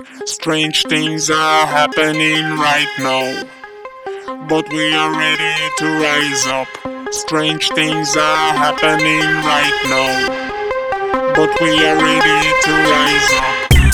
Strange things are happening right now, but we are ready to rise up. Strange things are happening right now, but we are ready to rise up.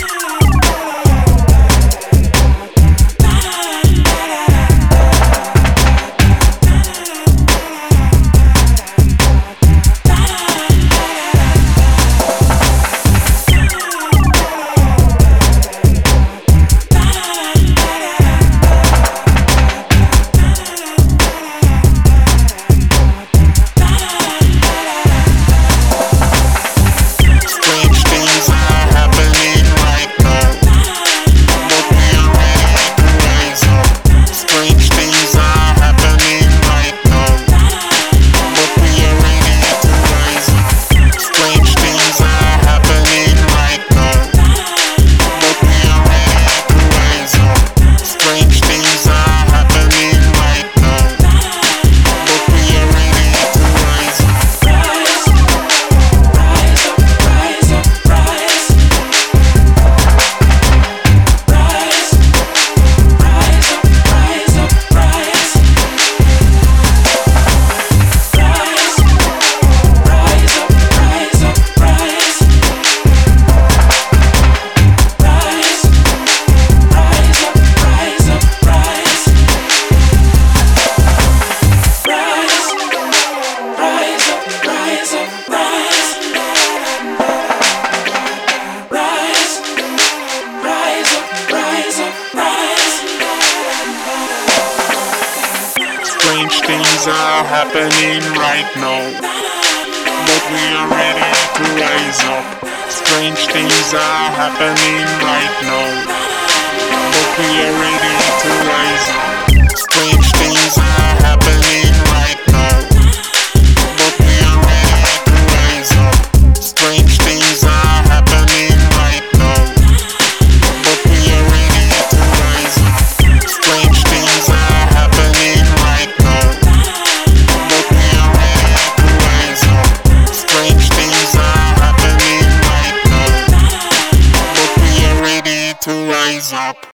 Strange things are happening right now, but we are ready to rise up. Strange things are happening right now,